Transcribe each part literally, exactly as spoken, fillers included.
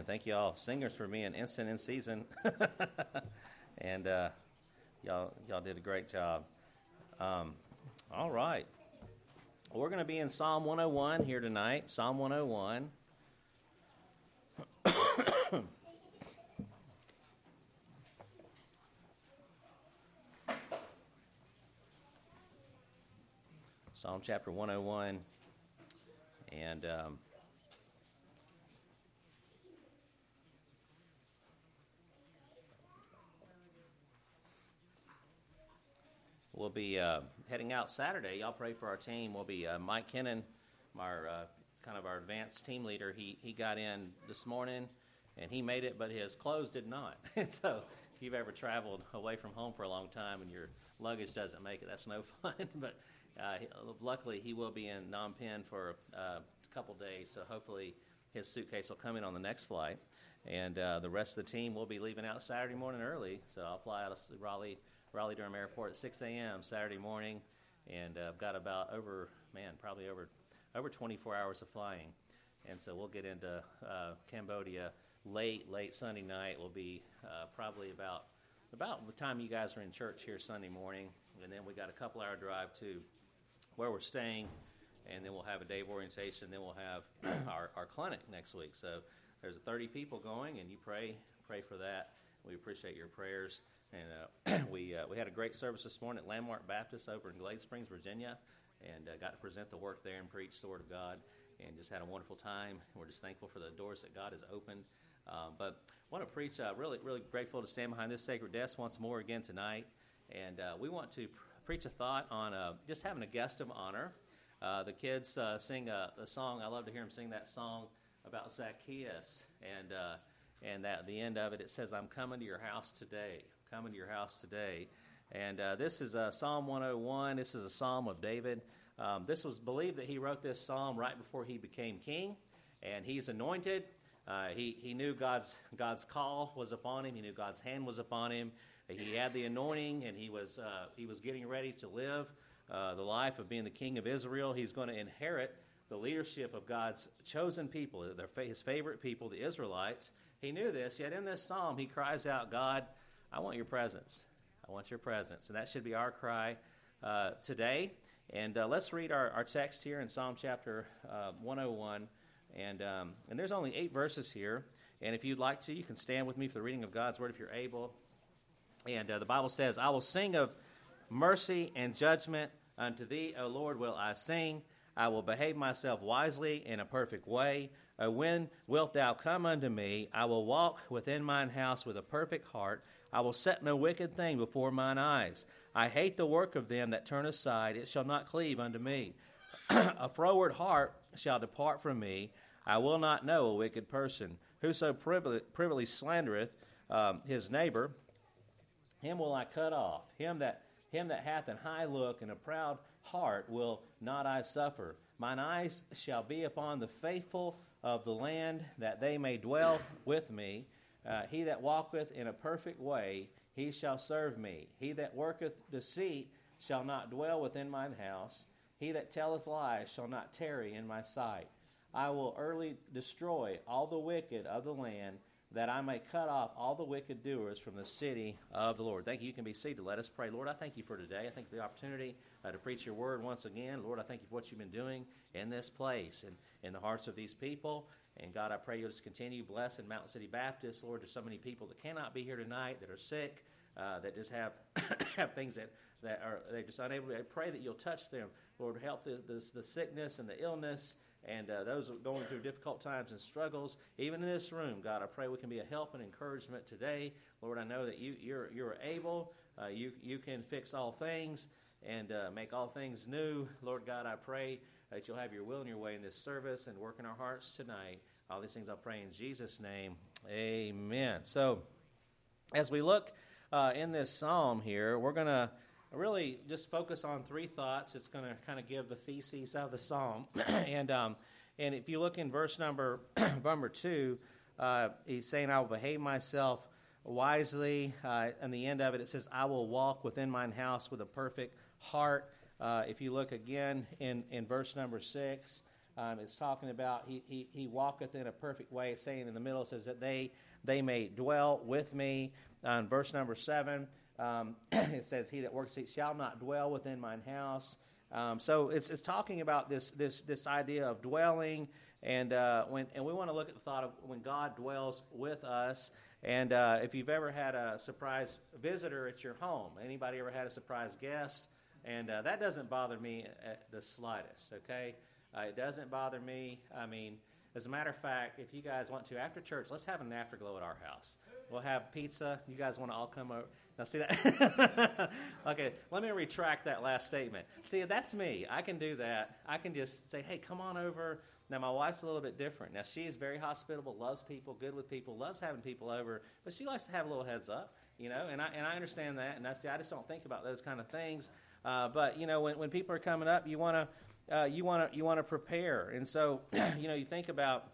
Amen. Thank you all singers for being instant in season. and uh, y'all y'all did a great job. Um, all right. We're going to be in Psalm one oh one here tonight. Psalm one oh one. Psalm chapter one oh one. And um, we'll be uh, heading out Saturday. Y'all pray for our team. We'll be uh, Mike Kennan, our uh, kind of our advanced team leader. He he got in this morning, and he made it, but his clothes did not. So if you've ever traveled away from home for a long time and your luggage doesn't make it, that's no fun. But uh, luckily, he will be in Phnom Penh for uh, a couple days, so hopefully his suitcase will come in on the next flight. And uh, the rest of the team will be leaving out Saturday morning early, so I'll fly out of Raleigh, Raleigh-Durham Airport at six a.m. Saturday morning, and uh, I've got about over, man, probably over over twenty-four hours of flying. And so we'll get into uh, Cambodia late, late Sunday night. Will be uh, probably about about the time you guys are in church here Sunday morning, and then we got a couple-hour drive to where we're staying, and then we'll have a day of orientation. Then we'll have our, our clinic next week. So there's thirty people going, and you pray pray for that. We appreciate your prayers. And uh, we uh, we had a great service this morning at Landmark Baptist over in Glade Springs, Virginia, and uh, got to present the work there and preach the Word of God, and just had a wonderful time. We're just thankful for the doors that God has opened. Um, but I want to preach, uh, really, really grateful to stand behind this sacred desk once more again tonight. And uh, we want to pr- preach a thought on uh, just having a guest of honor. Uh, the kids uh, sing a, a song. I love to hear them sing that song about Zacchaeus. And uh, and at the end of it, it says, "I'm coming to your house today. Coming to your house today." And uh, this is uh, Psalm one oh one. This is a psalm of David. Um, this was believed that he wrote this psalm right before he became king. And he's anointed. Uh, he, he knew God's God's call was upon him. He knew God's hand was upon him. He had the anointing, and he was uh, he was getting ready to live uh, the life of being the king of Israel. He's going to inherit the leadership of God's chosen people, their, his favorite people, the Israelites. He knew this, yet in this psalm he cries out, "God, I want your presence. I want your presence." And that should be our cry uh, today. And uh, let's read our, our text here in Psalm chapter uh, one oh one. And um, and there's only eight verses here. And if you'd like to, you can stand with me for the reading of God's word if you're able. And uh, the Bible says, "I will sing of mercy and judgment. Unto thee, O Lord, will I sing. I will behave myself wisely in a perfect way. O when wilt thou come unto me? I will walk within mine house with a perfect heart. I will set no wicked thing before mine eyes. I hate the work of them that turn aside. It shall not cleave unto me. A froward heart shall depart from me. I will not know a wicked person. Whoso privily, privily slandereth um, his neighbor, him will I cut off. Him that him that hath an high look and a proud heart will not I suffer. Mine eyes shall be upon the faithful of the land, that they may dwell with me. Uh, he that walketh in a perfect way, he shall serve me. He that worketh deceit shall not dwell within mine house. He that telleth lies shall not tarry in my sight. I will early destroy all the wicked of the land, that I may cut off all the wicked doers from the city of the Lord." Thank you. You can be seated. Let us pray. Lord, I thank you for today. I thank you for the opportunity uh, to preach your word once again. Lord, I thank you for what you've been doing in this place and in the hearts of these people. And God, I pray you'll just continue blessing Mountain City Baptist. Lord, there's so many people that cannot be here tonight, that are sick, uh, that just have have things that, that are they're just unable to. I pray that you'll touch them. Lord, help the, the, the sickness and the illness, and uh, those going through difficult times and struggles, even in this room. God, I pray we can be a help and encouragement today. Lord, I know that you, you're you're able. Uh, you you can fix all things and uh, make all things new. Lord God, I pray that you'll have your will and your way in this service and work in our hearts tonight. All these things I pray in Jesus' name. Amen. So as we look uh, in this psalm here, we're going to really just focus on three thoughts. It's going to kind of give the theses of the psalm. and um, and if you look in verse number number two, uh, he's saying, "I will behave myself wisely." Uh, and the end of it, it says, "I will walk within mine house with a perfect heart." Uh, if you look again in, in verse number six, Um, it's talking about he, he he walketh in a perfect way. It's saying in the middle, it says that they they may dwell with me. Uh, in verse number seven, um, it says, "He that works shall not dwell within mine house." Um, so it's it's talking about this this this idea of dwelling, and uh, when and we want to look at the thought of when God dwells with us. And uh, if you've ever had a surprise visitor at your home, anybody ever had a surprise guest? And uh, that doesn't bother me at the slightest. Okay. Uh, it doesn't bother me. I mean, as a matter of fact, if you guys want to, after church, let's have an afterglow at our house. We'll have pizza. You guys want to all come over? Now, see that? Okay, let me retract that last statement. See, that's me. I can do that. I can just say, hey, come on over. Now, my wife's a little bit different. Now, she's very hospitable, loves people, good with people, loves having people over, but she likes to have a little heads up, you know, and I and I understand that. And I see, I just don't think about those kind of things. Uh, but, you know, when, when people are coming up, you want to, Uh, you want to you want to prepare, and so you know you think about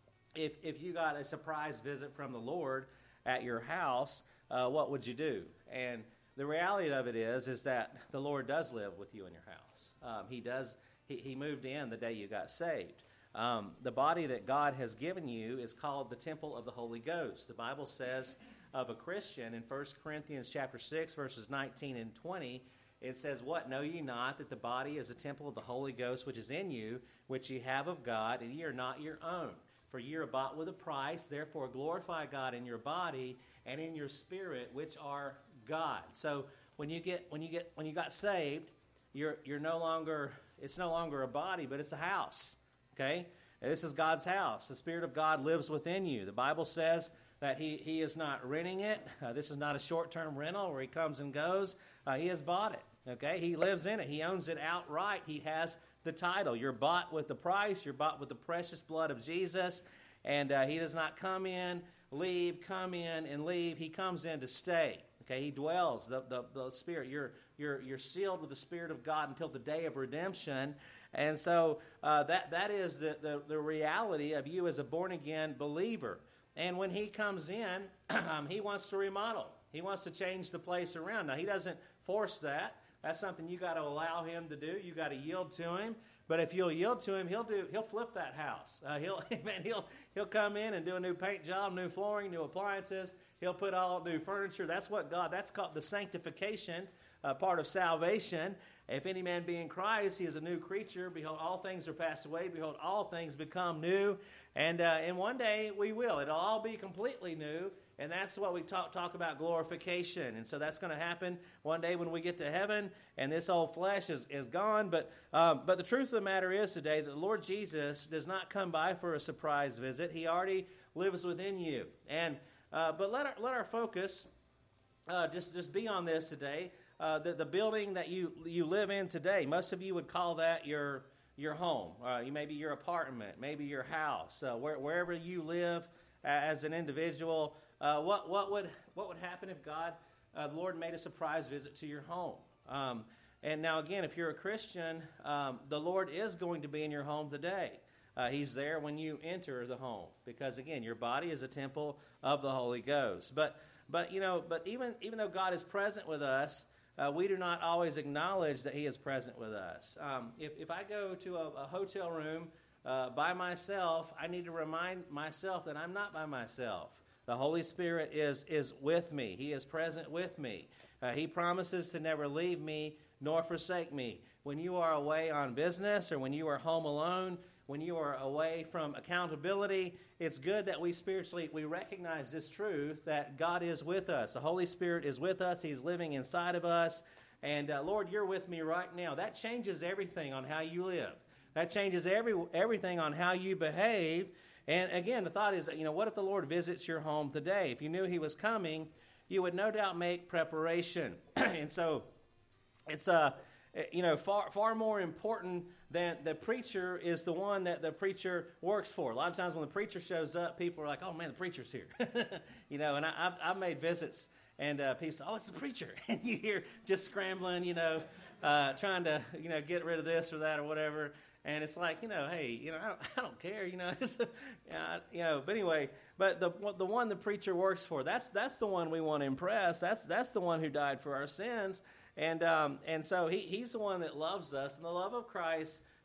if if you got a surprise visit from the Lord at your house, uh, what would you do? And the reality of it is is that the Lord does live with you in your house. Um, he does. He, he moved in the day you got saved. Um, the body that God has given you is called the temple of the Holy Ghost. The Bible says of a Christian in First Corinthians chapter six verses nineteen and twenty. It says, "What, know ye not, that the body is a temple of the Holy Ghost, which is in you, which ye have of God, and ye are not your own? For ye are bought with a price, therefore glorify God in your body and in your spirit, which are God." So when you get when you get when you got saved, you're you're no longer it's no longer a body, but it's a house. Okay? And this is God's house. The Spirit of God lives within you. The Bible says that he, he is not renting it. Uh, this is not a short-term rental where he comes and goes. Uh, he has bought it. Okay, he lives in it. He owns it outright. He has the title. You're bought with the price. You're bought with the precious blood of Jesus. And uh, he does not come in, leave, come in, and leave. He comes in to stay. Okay, he dwells. The, the, the Spirit. You're, you're, you're sealed with the Spirit of God until the day of redemption. And so uh, that, that is the, the, the reality of you as a born-again believer. And when he comes in, um, he wants to remodel. He wants to change the place around. Now, he doesn't force that. That's something you got to allow him to do. You got to yield to him. But if you'll yield to him, he'll do. He'll flip that house. Uh, he'll man, he'll he'll come in and do a new paint job, new flooring, new appliances. He'll put all new furniture. That's what God. That's called the sanctification uh, part of salvation. If any man be in Christ, he is a new creature. Behold, all things are passed away. Behold, all things become new. And uh, and one day we will. It'll all be completely new. And that's what we talk talk about, glorification. And so that's going to happen one day when we get to heaven and this old flesh is, is gone. But um, but the truth of the matter is today that the Lord Jesus does not come by for a surprise visit. He already lives within you. And uh, but let our, let our focus uh, just, just be on this today. Uh, the, the building that you you live in today, most of you would call that your your home. Uh, maybe your apartment, maybe your house, uh, where, wherever you live as an individual. Uh, what what would what would happen if God, uh, the Lord, made a surprise visit to your home? Um, and now again, if you're a Christian, um, the Lord is going to be in your home today. Uh, he's there when you enter the home, because again, your body is a temple of the Holy Ghost. But but you know, but even even though God is present with us, uh, we do not always acknowledge that He is present with us. Um, if if I go to a, a hotel room uh, by myself, I need to remind myself that I'm not by myself. The Holy Spirit is, is with me. He is present with me. Uh, he promises to never leave me nor forsake me. When you are away on business or when you are home alone, when you are away from accountability, it's good that we spiritually, we recognize this truth that God is with us. The Holy Spirit is with us. He's living inside of us. And uh, Lord, you're with me right now. That changes everything on how you live. That changes every everything on how you behave. And again, the thought is, you know, what if the Lord visits your home today? If you knew He was coming, you would no doubt make preparation. And so it's, uh, you know, far far more important than the preacher is the one that the preacher works for. A lot of times when the preacher shows up, people are like, oh, man, the preacher's here. You know, and I, I've, I've made visits, and uh, people say, oh, it's the preacher. And you hear just scrambling, you know, uh, trying to, you know, get rid of this or that or whatever. And it's like, you know, hey, you know, I don't, I don't care, you know, just, uh, you know. But anyway, but the the one the preacher works for, that's that's the one we want to impress. That's that's the one who died for our sins, and um, and so he he's the one that loves us, and the love of Christ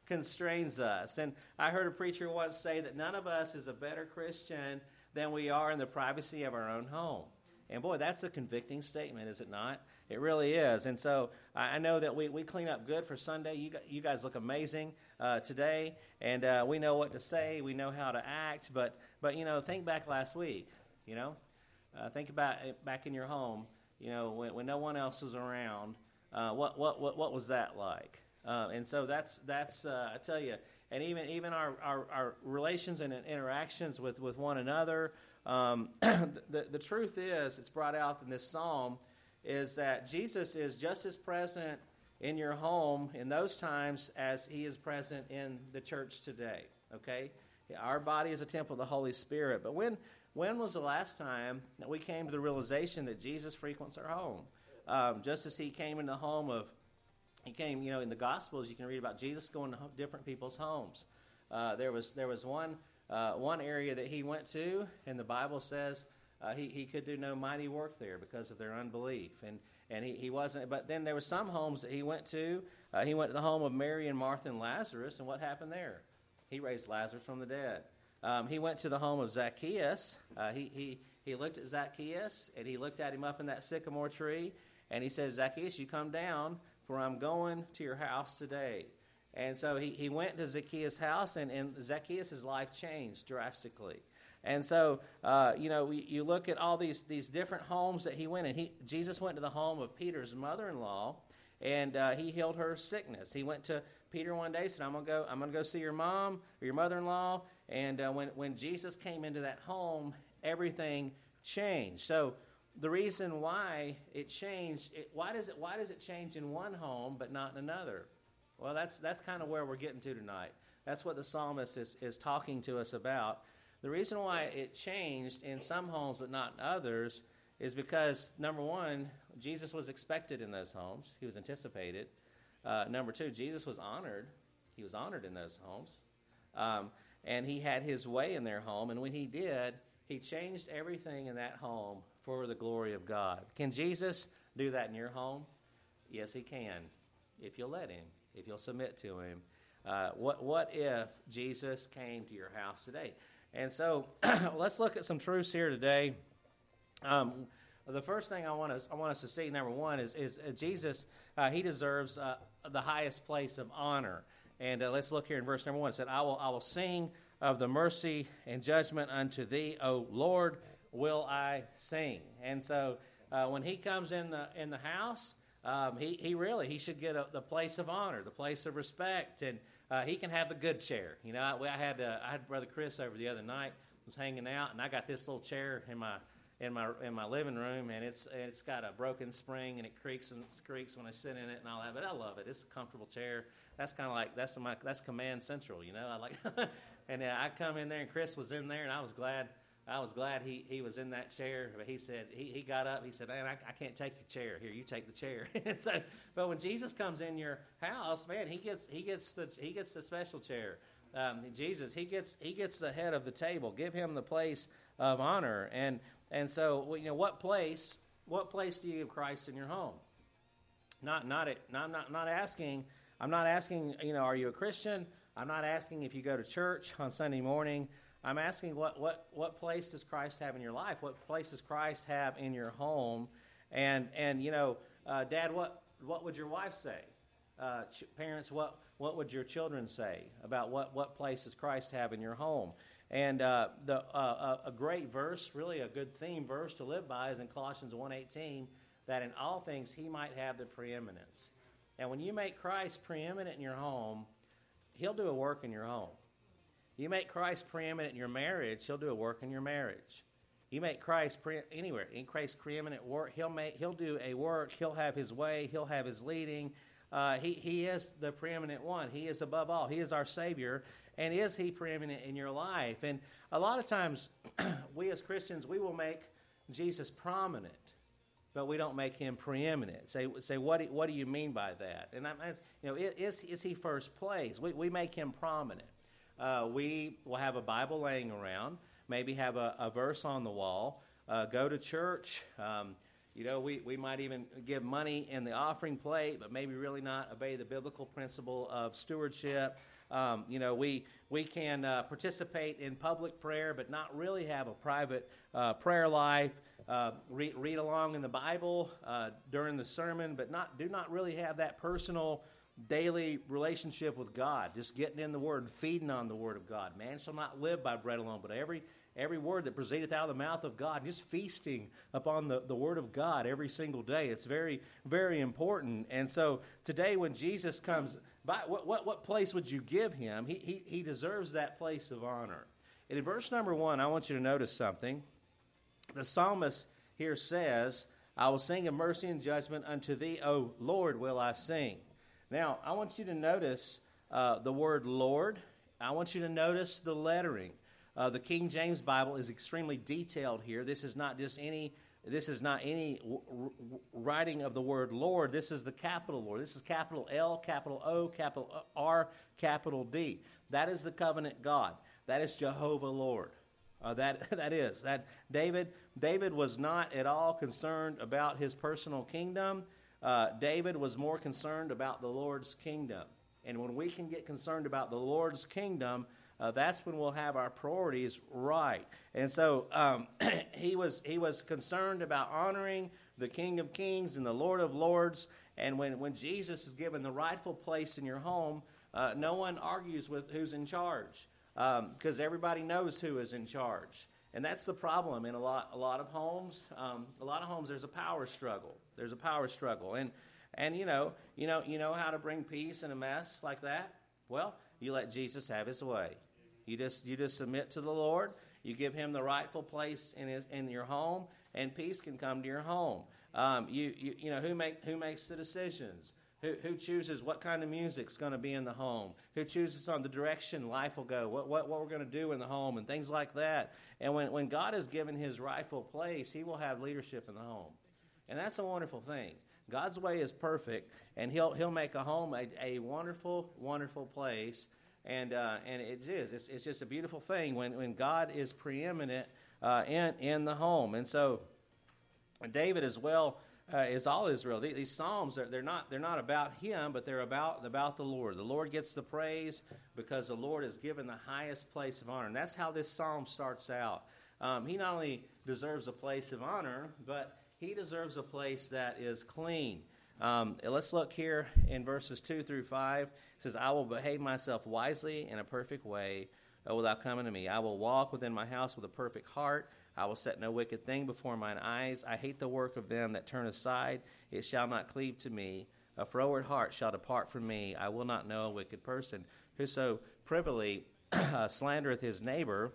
constrains us. And I heard a preacher once say that none of us is a better Christian than we are in the privacy of our own home. And boy, that's a convicting statement, is it not? It really is. And so I know that we, we clean up good for Sunday. You, you guys look amazing uh, today, and uh, we know what to say. We know how to act. But, but you know, think back last week, you know. Uh, think about it back in your home, you know, when, when no one else was around. Uh, what, what, what, what was that like? Uh, and so that's, that's uh, I tell you, and even even our, our, our relations and interactions with, with one another, um, the, the truth is, it's brought out in this psalm, is that Jesus is just as present in your home in those times as he is present in the church today, okay? Our body is a temple of the Holy Spirit. But when when was the last time that we came to the realization that Jesus frequents our home? Um, just as he came in the home of, he came, you know, in the Gospels, you can read about Jesus going to different people's homes. Uh, there was there was one uh, one area that he went to, and the Bible says uh, he, he could do no mighty work there because of their unbelief. And and he, he wasn't, but then there were some homes that he went to. Uh, he went to the home of Mary and Martha and Lazarus, and what happened there? He raised Lazarus from the dead. Um, he went to the home of Zacchaeus. Uh, he, he, he looked at Zacchaeus, and he looked at him up in that sycamore tree, and he said, Zacchaeus, you come down, for I'm going to your house today. And so he, he went to Zacchaeus' house, and, and Zacchaeus' life changed drastically. And so, uh, you know, we, you look at all these, these different homes that he went in. He, Jesus went to the home of Peter's mother-in-law, and uh, he healed her sickness. He went to Peter one day and said, I'm going to go I'm gonna go see your mom or your mother-in-law. And uh, when, when Jesus came into that home, everything changed. So the reason why it changed, it, why does it why does it change in one home but not in another? Well, that's that's kind of where we're getting to tonight. That's what the psalmist is, is talking to us about. The reason why it changed in some homes but not in others is because, number one, Jesus was expected in those homes. He was anticipated. Uh, number two, Jesus was honored. He was honored in those homes. Um, and he had his way in their home. And when he did, he changed everything in that home for the glory of God. Can Jesus do that in your home? Yes, he can, if you'll let him, if you'll submit to him. Uh, what, what if Jesus came to your house today? And so let's look at some truths here today. Um, the first thing I want us, I want us to see, number one, is, is uh, Jesus, uh, he deserves uh, the highest place of honor. And uh, let's look here in verse number one. It said, I will, I will sing of the mercy and judgment unto thee, O Lord, will I sing. And so uh, when he comes in the in the house, um, he, he really, he should get a, the place of honor, the place of respect, and uh, he can have the good chair. You know, I, I had uh, I had Brother Chris over the other night, was hanging out, and I got this little chair in my in my in my living room, and it's it's got a broken spring, and it creaks and squeaks when I sit in it and all that. But I love it. It's a comfortable chair. That's kind of like that's my that's Command Central, you know. I like, and uh, I come in there, and Chris was in there, and I was glad. I was glad he, he was in that chair. But he said he, he got up. He said, "Man, I, I can't take your chair. Here, you take the chair." And so, but when Jesus comes in your house, man, he gets he gets the he gets the special chair. Um, Jesus, he gets he gets the head of the table. Give him the place of honor. And and so, you know, what place what place do you give Christ in your home? Not not it. Not not not asking. I'm not asking. You know, are you a Christian? I'm not asking if you go to church on Sunday morning. I'm asking what, what, what place does Christ have in your life? What place does Christ have in your home? And, and you know, uh, Dad, what, what would your wife say? Uh, ch- parents, what, what would your children say about what, what place does Christ have in your home? And uh, the, uh, a, a great verse, really a good theme verse to live by is in Colossians one eighteen, that in all things he might have the preeminence. And when you make Christ preeminent in your home, he'll do a work in your home. You make Christ preeminent in your marriage, he'll do a work in your marriage. You make Christ pre- anywhere, in Christ preeminent work, he'll make he'll do a work, he'll have his way, he'll have his leading. Uh, he, he is the preeminent one. He is above all. He is our Savior. And is he preeminent in your life? And a lot of times, we as Christians, we will make Jesus prominent, but we don't make him preeminent. Say, say what, do, what do you mean by that? And I'm, you know, is, is he first place? We, we make him prominent. Uh, we will have a Bible laying around, maybe have a, a verse on the wall, uh, go to church. Um, you know, we, we might even give money in the offering plate, but maybe really not obey the biblical principle of stewardship. Um, you know, we we can uh, participate in public prayer, but not really have a private uh, prayer life. Uh, read, read along in the Bible uh, during the sermon, but not do not really have that personal daily relationship with God. Just getting in the Word, feeding on the Word of God. Man shall not live by bread alone, but every every word that proceedeth out of the mouth of God. Just feasting upon the, the Word of God every single day. It's very, very important. And so today when Jesus comes, by, what, what, what place would you give him? He, he, he deserves that place of honor. And in verse number one, I want you to notice something. The psalmist here says, I will sing of mercy and judgment unto thee, O Lord, will I sing. Now, I want you to notice uh, the word Lord. I want you to notice the lettering. Uh, the King James Bible is extremely detailed here. This is not just any. This is not any w- w- writing of the word Lord. This is the capital Lord. This is capital L, capital O, capital R, capital D. That is the covenant God. That is Jehovah Lord. Uh, that that is that David. David was not at all concerned about his personal kingdom. Uh, David was more concerned about the Lord's kingdom. And when we can get concerned about the Lord's kingdom, Uh, that's when we'll have our priorities right. And so um, he was he was concerned about honoring the King of Kings and the Lord of Lords. And when, when Jesus is given the rightful place in your home, uh, no one argues with who's in charge because um, everybody knows who is in charge. And that's the problem in a lot a lot of homes. Um, a lot of homes, there's a power struggle. There's a power struggle, and and you know you know you know how to bring peace in a mess like that. Well, you let Jesus have his way. You just you just submit to the Lord. You give him the rightful place in his in your home, and peace can come to your home. Um, you, you you know who make who makes the decisions? Who who chooses what kind of music's going to be in the home? Who chooses on the direction life will go? What what what we're going to do in the home and things like that. And when when God is given his rightful place, he will have leadership in the home, and that's a wonderful thing. God's way is perfect, and he'll he'll make a home a, a wonderful wonderful place. And uh, and it is. It's, it's just a beautiful thing when, when God is preeminent uh, in in the home. And so David as well uh, is all Israel. These, these psalms are, they're not they're not about him, but they're about about the Lord. The Lord gets the praise because the Lord is given the highest place of honor. And that's how this psalm starts out. Um, he not only deserves a place of honor, but he deserves a place that is clean. Um, let's look here in verses two through five. It says, I will behave myself wisely in a perfect way, O without coming to me. I will walk within my house with a perfect heart. I will set no wicked thing before mine eyes. I hate the work of them that turn aside. It shall not cleave to me. A froward heart shall depart from me. I will not know a wicked person. Whoso privily slandereth his neighbor,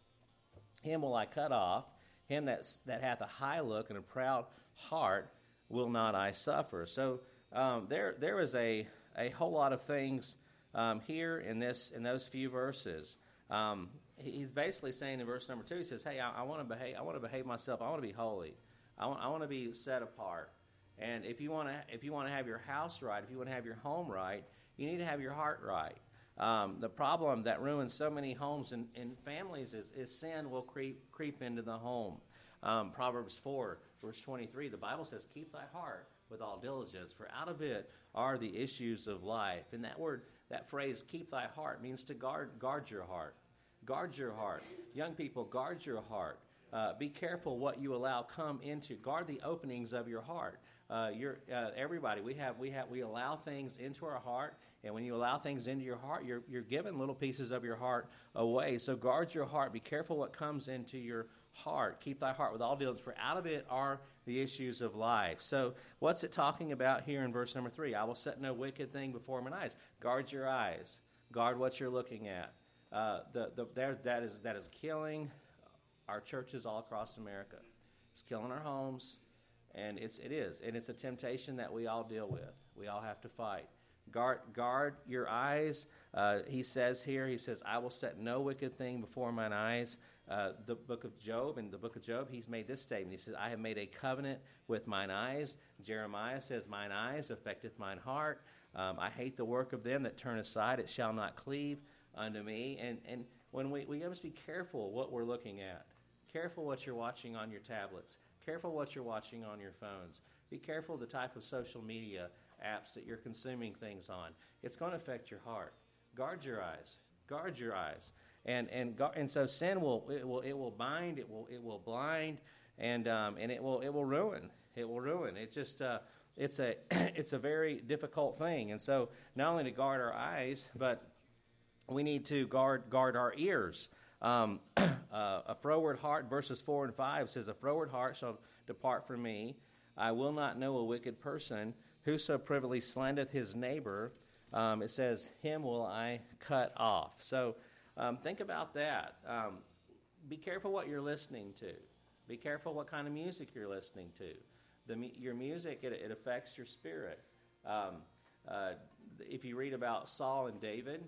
him will I cut off. Him that, that hath a high look and a proud heart will not I suffer. So um, there there is a, a whole lot of things um, here in this in those few verses. Um, he's basically saying in verse number two, he says, "Hey, I, I want to behave. I want to behave myself. I want to be holy. I want I want to be set apart. And if you want to if you want to have your house right, if you want to have your home right, you need to have your heart right. Um, the problem that ruins so many homes and, and families is, is sin will creep creep into the home. Um, Proverbs four, verse twenty-three, the Bible says, keep thy heart with all diligence, for out of it are the issues of life. And that word, that phrase, keep thy heart, means to guard guard your heart. Guard your heart. Young people, guard your heart. Uh, be careful what you allow come into. Guard the openings of your heart. Uh, you're, uh, everybody, we have, we have, we allow things into our heart, and when you allow things into your heart, you're, you're giving little pieces of your heart away. So guard your heart. Be careful what comes into your heart. Keep thy heart with all diligence, for out of it are the issues of life. So what's it talking about here in verse number three? I will set no wicked thing before mine eyes. Guard your eyes. Guard what you're looking at. Uh, the, the, there, that is that is killing our churches all across America. It's killing our homes, and it's it is, and it's a temptation that we all deal with. We all have to fight. Guard, guard your eyes. Uh, he says here, he says, I will set no wicked thing before mine eyes. Uh, the book of Job, in the book of Job, he's made this statement. He says, I have made a covenant with mine eyes. Jeremiah says, mine eyes affecteth mine heart. Um, I hate the work of them that turn aside. It shall not cleave unto me. And and when we, we must be careful what we're looking at. Careful what you're watching on your tablets. Careful what you're watching on your phones. Be careful of the type of social media apps that you're consuming things on. It's going to affect your heart. Guard your eyes. Guard your eyes. And and and so sin will it will it will bind, it will it will blind, and um, and it will it will ruin. It will ruin. It just uh, it's a it's a very difficult thing. And so not only to guard our eyes, but we need to guard guard our ears. Um, uh, a froward heart, verses four and five says, "A froward heart shall depart from me. I will not know a wicked person. Whoso privily slandereth his neighbor," um, it says, "him will I cut off." So um, think about that. Um, be careful what you're listening to. Be careful what kind of music you're listening to. The, your music, it, it affects your spirit. Um, uh, if you read about Saul and David,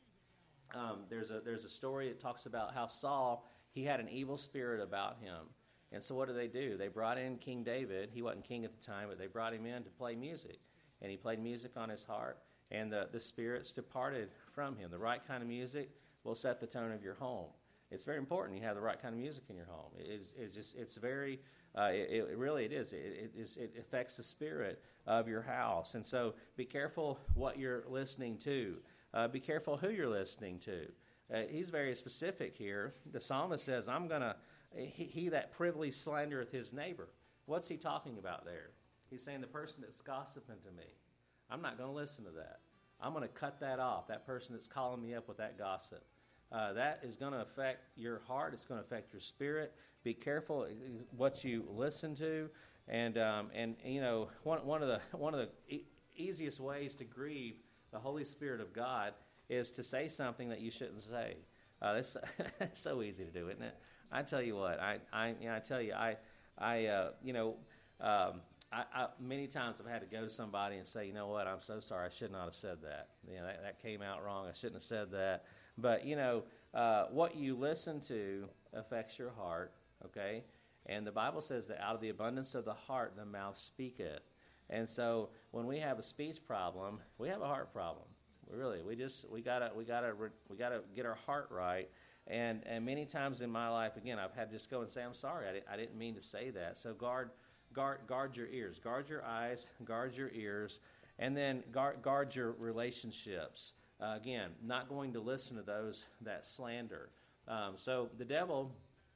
um, there's a there's a story that talks about how Saul, he had an evil spirit about him. And so what did they do? They brought in King David. He wasn't king at the time, but they brought him in to play music. And he played music on his harp, and the, the spirits departed from him. The right kind of music will set the tone of your home. It's very important you have the right kind of music in your home. It is, it's just, it's very, uh, it, it really it is. It, it, is. It affects the spirit of your house. And so be careful what you're listening to. Uh, be careful who you're listening to. Uh, he's very specific here. The psalmist says, I'm going to, he, he that privily slandereth his neighbor. What's he talking about there? He's saying the person that's gossiping to me. I'm not going to listen to that. I'm going to cut that off, that person that's calling me up with that gossip. Uh, that is going to affect your heart. It's going to affect your spirit. Be careful what you listen to. And, um, and you know, one, one of the, one of the e- easiest ways to grieve the Holy Spirit of God is to say something that you shouldn't say. Uh, that's so easy to do, isn't it? I tell you what, I, I, you know, I tell you, I, I, uh, you know, um, I, I, many times I've had to go to somebody and say, you know what, I'm so sorry, I should not have said that. You know, that, that came out wrong. I shouldn't have said that. But you know, uh, what you listen to affects your heart. Okay, and the Bible says that out of the abundance of the heart, the mouth speaketh. And so, when we have a speech problem, we have a heart problem. We really, we just, we gotta, we gotta, we gotta get our heart right. And and many times in my life, again, I've had to just go and say, I'm sorry, I, di- I didn't mean to say that. So guard, guard, guard your ears, guard your eyes, guard your ears, and then guard, guard your relationships. Uh, again, not going to listen to those that slander. Um, so the devil,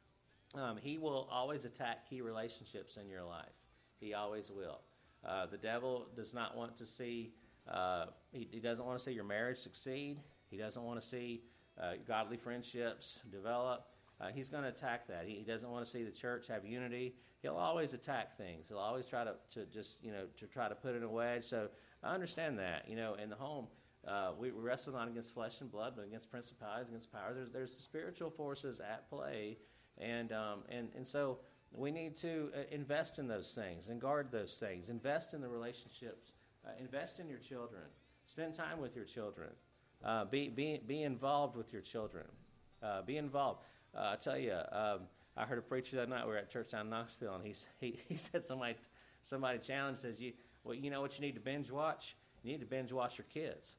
um, he will always attack key relationships in your life. He always will. Uh, the devil does not want to see. Uh, he, he doesn't want to see your marriage succeed. He doesn't want to see uh, godly friendships develop. Uh, he's going to attack that. He, he doesn't want to see the church have unity. He'll always attack things. He'll always try to, to just, you know, to try to put in a wedge. So I understand that, you know, in the home, uh, we, we wrestle not against flesh and blood, but against principalities, against powers. There's, there's spiritual forces at play. And, um, and, and so we need to uh, invest in those things and guard those things. Invest in the relationships. Uh, invest in your children. Spend time with your children. Uh, be, be, be involved with your children. Uh, be involved. Uh, I tell you, um, I heard a preacher that night. We were at church down in Knoxville, and he he, he said somebody somebody challenged says you well you know what you need to binge watch. You need to binge watch your kids.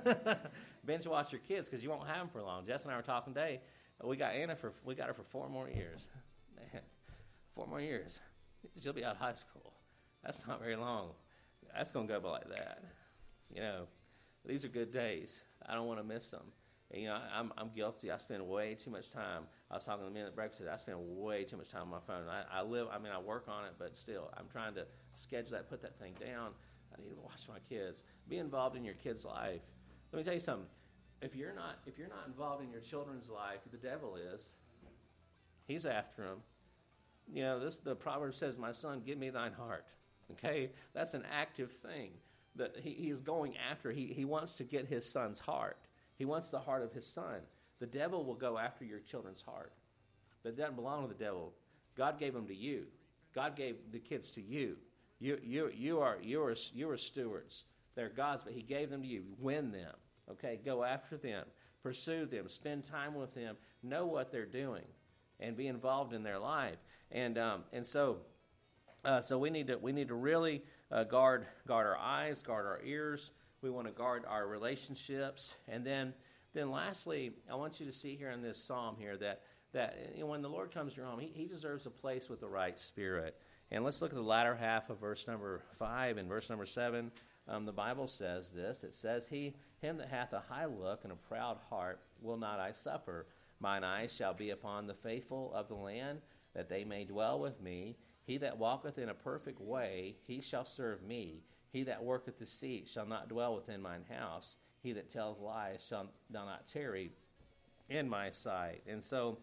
Binge watch your kids because you won't have them for long. Jess and I were talking today. We got Anna for we got her for four more years. Man, four more years. She'll be out of high school. That's not very long. That's going to go by like that. You know, these are good days. I don't want to miss them. And, you know, I, I'm I'm guilty. I spend way too much time. I was talking to the men at breakfast. I spend way too much time on my phone. I, I live. I mean, I work on it, but still, I'm trying to schedule that, put that thing down. I need to watch my kids. Be involved in your kids' life. Let me tell you something. If you're not if you're not involved in your children's life, the devil is. He's after them. You know, this the proverb says, "My son, give me thine heart." Okay, that's an active thing that he, he is going after. He he wants to get his son's heart. He wants the heart of his son. The devil will go after your children's heart. That doesn't belong to the devil. God gave them to you. God gave the kids to you. You you you are you are you are stewards. They're God's, but He gave them to you. Win them. Okay, go after them. Pursue them. Spend time with them. Know what they're doing, and be involved in their life. And um and so. Uh, so we need to we need to really uh, guard guard our eyes, guard our ears. We want to guard our relationships, and then then lastly, I want you to see here in this psalm here that that you know, when the Lord comes to your home, he, he deserves a place with the right spirit. And let's look at the latter half of verse number five and verse number seven. um, the Bible says this. It says, He, him that hath a high look and a proud heart will not I suffer. Mine eyes shall be upon the faithful of the land, that they may dwell with me. He that walketh in a perfect way, he shall serve me. He that worketh deceit shall not dwell within mine house. He that telleth lies shall not tarry in my sight. And so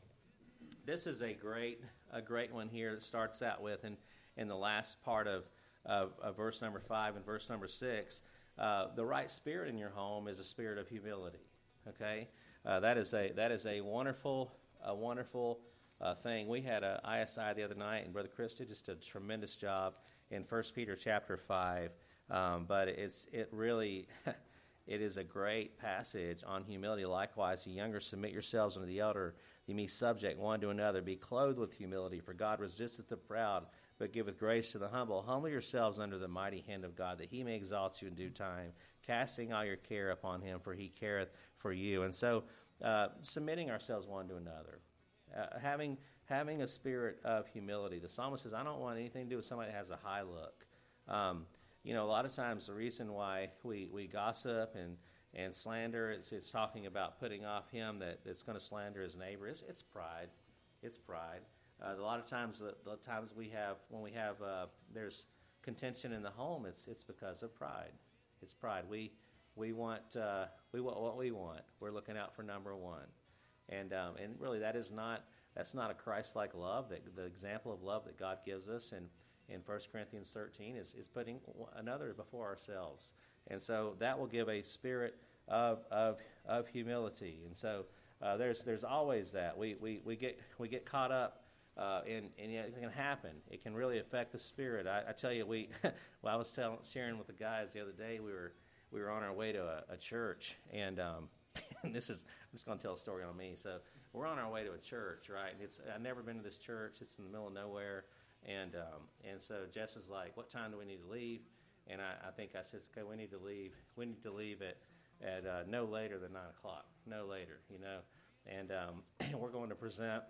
this is a great a great one here that starts out with, in, in the last part of, of, of verse number five and verse number six, uh, the right spirit in your home is a spirit of humility. Okay, uh, that is a that is a wonderful a wonderful uh, thing. We had a I S I the other night, and Brother Chris did just a tremendous job in First Peter chapter five. Um, but it's it really. It is a great passage on humility. Likewise, ye younger, submit yourselves unto the elder. Ye be subject one to another. Be clothed with humility, for God resisteth the proud, but giveth grace to the humble. Humble yourselves under the mighty hand of God, that he may exalt you in due time, casting all your care upon him, for he careth for you. And so, uh, submitting ourselves one to another, uh, having having a spirit of humility. The psalmist says, I don't want anything to do with somebody that has a high look. Um, You know, a lot of times the reason why we, we gossip and, and slander, it's, it's talking about putting off him that, that's going to slander his neighbor. It's, it's pride. It's pride. Uh, a lot of times, the, the times we have, when we have, uh, there's contention in the home, it's it's because of pride. It's pride. We we want uh, we want what we want. We're looking out for number one, and um, and really that is not that's not a Christ-like love. That the example of love that God gives us, and in First Corinthians thirteen is, is putting another before ourselves. And so that will give a spirit of of, of humility. And so uh, there's there's always that. We we, we get we get caught up uh, in, and you know, it can happen. It can really affect the spirit. I, I tell you, we well, I was telling, sharing with the guys the other day, we were we were on our way to a, a church, and um, and this is I'm just going to tell a story on me. So we're on our way to a church, right? And it's I've never been to this church. It's in the middle of nowhere. And um, and so Jess is like, what time do we need to leave? And I, I think I said, okay, we need to leave. We need to leave at, at uh, no later than nine o'clock, no later, you know. And um, we're going to present,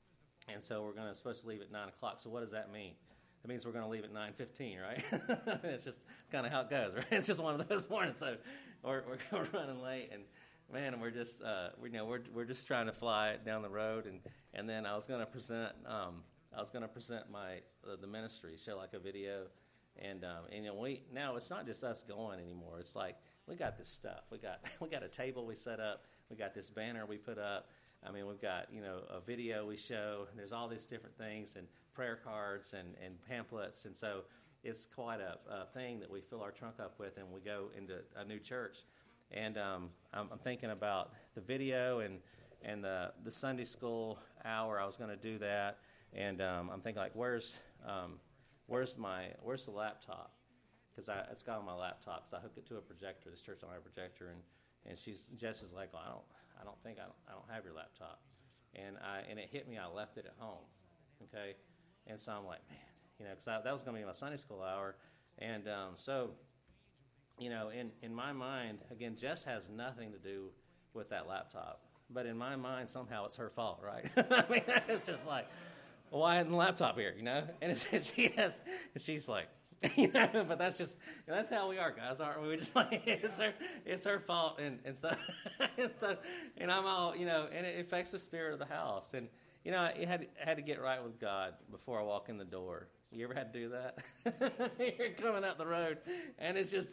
and so we're going to supposed to leave at nine o'clock. So what does that mean? That means we're going to leave at nine fifteen, right? It's just kind of how it goes, right? It's just one of those mornings. So we're, we're running late, and man, we're just uh, we, you know we're we're just trying to fly down the road, and and then I was going to present. Um, I was going to present my uh, the ministry, show like a video, and um, and you know we now it's not just us going anymore. It's like we got this stuff. We got we got a table we set up. We got this banner we put up. I mean, we've got you know a video we show. And there's all these different things and prayer cards and, and pamphlets, and so it's quite a, a thing that we fill our trunk up with, and we go into a new church. And um, I'm, I'm thinking about the video and and the the Sunday school hour. I was going to do that. And um, I'm thinking, like, where's um, where's my where's the laptop? Because it's got on my laptop. So I hooked it to a projector. This church don't have a projector, and, and she's Jess is like, well, I don't I don't think I don't I don't have your laptop, and I and it hit me. I left it at home, okay, and so I'm like, man, you know, because that was going to be my Sunday school hour, and um, so, you know, in in my mind, again, Jess has nothing to do with that laptop, but in my mind, somehow it's her fault, right? I mean, it's just like. Well, why isn't the laptop here, you know? And it's, she has, and she's like, you know, but that's just, that's how we are, guys, aren't we? We just like, it's her, it's her fault. And, and so, and so, and I'm all, you know, and it affects the spirit of the house. And, you know, I had, had to get right with God before I walk in the door. You ever had to do that? You're coming out the road, and it's just,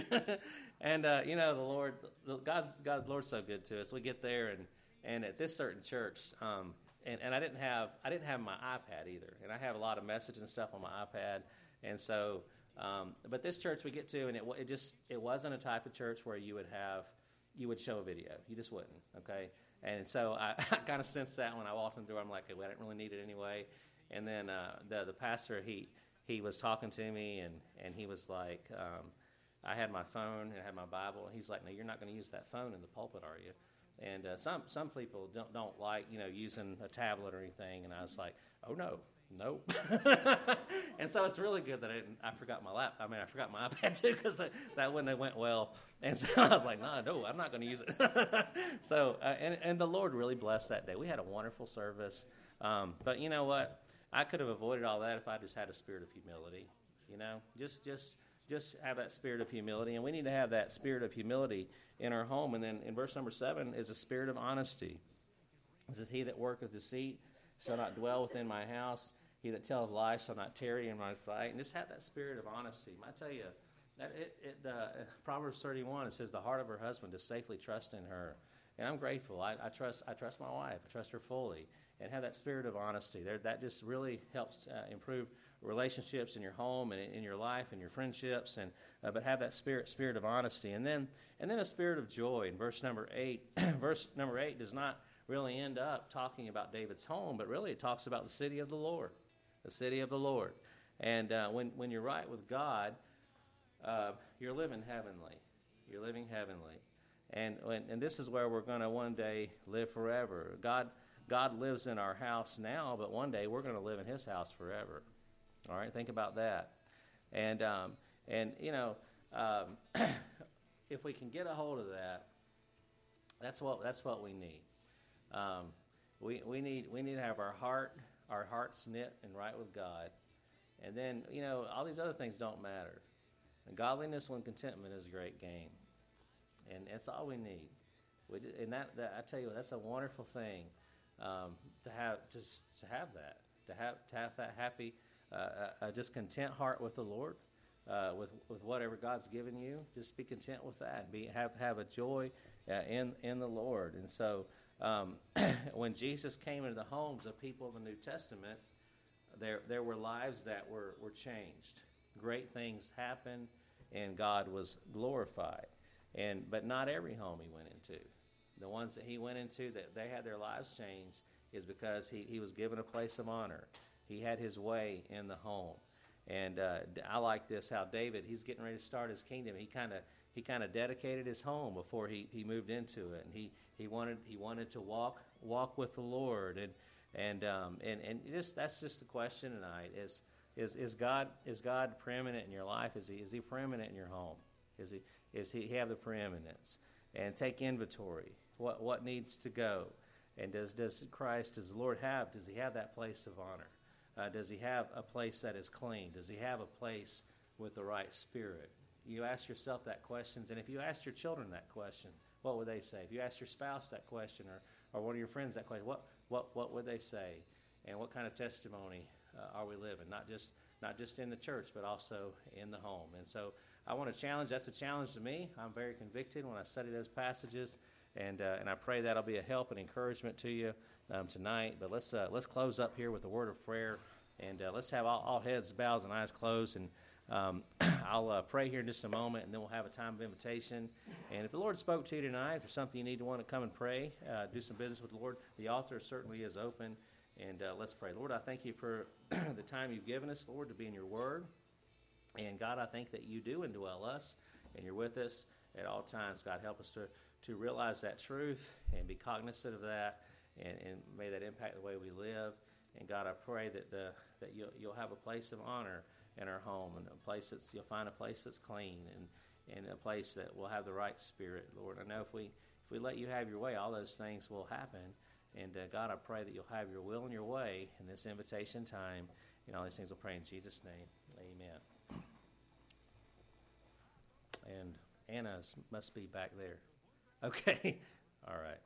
and, uh, you know, the Lord, the, God's, God, the Lord's so good to us. We get there, and, and at this certain church, um, And, and I didn't have I didn't have my iPad either, and I have a lot of messages and stuff on my iPad, and so um, but this church we get to, and it it just it wasn't a type of church where you would have you would show a video, you just wouldn't, okay, and so I, I kind of sensed that when I walked in the door. I'm like, well, I didn't really need it anyway, and then uh, the the pastor he he was talking to me, and, and he was like, um, I had my phone and I had my Bible, and he's like, no, you're not going to use that phone in the pulpit, are you? And uh, some some people don't don't like you know using a tablet or anything, and I was like, oh no, nope. And so it's really good that I didn't, I forgot my lap. I mean, I forgot my iPad too, because that wouldn't have went well. And so I was like, no, no, I'm not going to use it. So uh, and and the Lord really blessed that day. We had a wonderful service, um, but you know what? I could have avoided all that if I just had a spirit of humility. You know, just just just have that spirit of humility, and we need to have that spirit of humility in our home. And then in verse number seven is a spirit of honesty. It says, he that worketh deceit shall not dwell within my house. He that telleth lies shall not tarry in my sight. And just have that spirit of honesty. I tell you, that it, it, uh, Proverbs thirty-one, it says, the heart of her husband does safely trust in her. And I'm grateful. I, I trust I trust my wife. I trust her fully. And have that spirit of honesty. There, that just really helps uh, improve relationships in your home and in your life and your friendships. And uh, but have that spirit spirit of honesty. And then and then a spirit of joy. In verse number eight, verse number eight does not really end up talking about David's home, but really it talks about the city of the Lord, the city of the Lord. And uh, when when you're right with God, uh, you're living heavenly. You're living heavenly. And and this is where we're going to one day live forever. God God lives in our house now, but one day we're going to live in His house forever. All right, think about that. And um, and you know, um, if we can get a hold of that, that's what that's what we need. Um, we we need we need to have our heart our hearts knit and right with God, and then you know all these other things don't matter. And godliness and contentment is a great gain. And that's all we need. We, and that, that I tell you, that's a wonderful thing um, to have to, to have that to have to have that happy, uh, uh, just content heart with the Lord, uh, with with whatever God's given you. Just be content with that. Be have have a joy uh, in in the Lord. And so um, when Jesus came into the homes of people in the New Testament, there there were lives that were were changed. Great things happened, and God was glorified. And but not every home he went into. The ones that he went into that they had their lives changed is because he, he was given a place of honor. He had his way in the home. And uh, I like this, how David, he's getting ready to start his kingdom. He kind of he kind of dedicated his home before he, he moved into it. And he, he wanted he wanted to walk walk with the Lord. And and um, and, and just that's just the question tonight is is is God is God preeminent in your life? Is he is he preeminent in your home? Is he is he have the preeminence? And take inventory. What what needs to go? And does does Christ, does the Lord have, does he have that place of honor? Uh, does he have a place that is clean? Does he have a place with the right spirit? You ask yourself that question, and if you ask your children that question, what would they say? If you ask your spouse that question, or, or one of your friends that question, what what what would they say? And what kind of testimony uh, are we living? Not just not just in the church, but also in the home. And so I want to challenge, that's a challenge to me. I'm very convicted when I study those passages, and uh, and I pray that'll be a help and encouragement to you um, tonight. But let's uh, let's close up here with a word of prayer, and uh, let's have all, all heads, bows, and eyes closed. And um, I'll uh, pray here in just a moment, and then we'll have a time of invitation. And if the Lord spoke to you tonight, if there's something you need to want to come and pray, uh, do some business with the Lord, the altar certainly is open. And uh, let's pray. Lord, I thank you for the time you've given us, Lord, to be in your word. And God, I think that you do indwell us, and you're with us at all times. God, help us to, to realize that truth and be cognizant of that, and, and may that impact the way we live. And God, I pray that the that you'll, you'll have a place of honor in our home, and a place that's you'll find a place that's clean, and, and a place that will have the right spirit, Lord. I know if we if we let you have your way, all those things will happen. And uh, God, I pray that you'll have your will and your way in this invitation time. And all these things we'll pray in Jesus' name. Amen. And Anna must be back there. Okay. All right.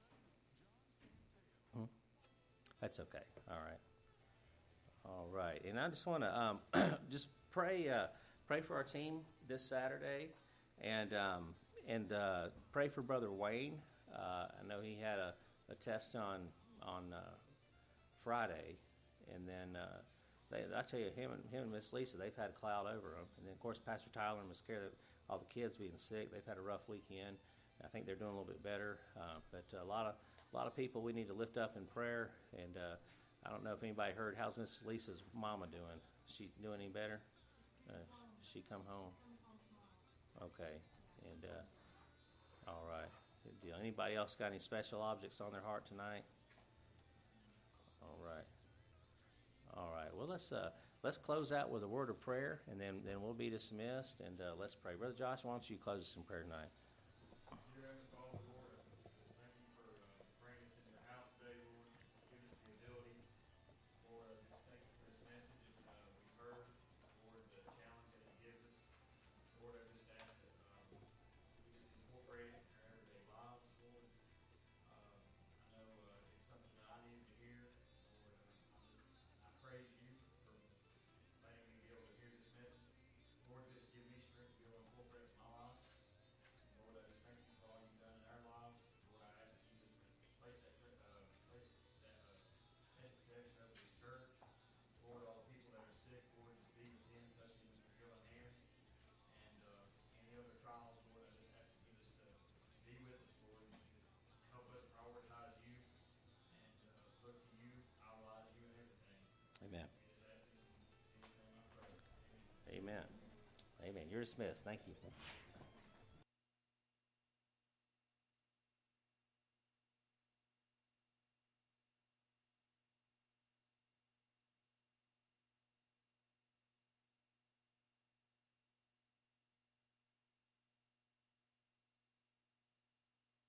Hmm? That's okay. All right. All right. And I just want to um, just pray uh, pray for our team this Saturday, and um, and uh, pray for Brother Wayne. Uh, I know he had a, a test on on uh, Friday, and then uh, they, I tell you, him and him and Miss Lisa, they've had a cloud over them, and then of course Pastor Tyler and Miss Kara, all the kids being sick, they've had a rough weekend. I think they're doing a little bit better, uh, but a lot of a lot of people we need to lift up in prayer. And uh, I don't know if anybody heard, how's Miss Lisa's mama doing? Is she doing any better? Uh, she come home? Okay, and uh, all right. Good deal. Anybody else got any special objects on their heart tonight? All right. All right. Well, let's uh, let's close out with a word of prayer, and then, then we'll be dismissed. And uh, let's pray. Brother Josh, why don't you close us in prayer tonight? Dear Heavenly Father, Lord, thank you for uh, bringing us into your house today, Lord. Give us the ability, Lord. I just thank you for this message uh, we've heard, Lord, the challenge that it gives us. dismissed. Thank you.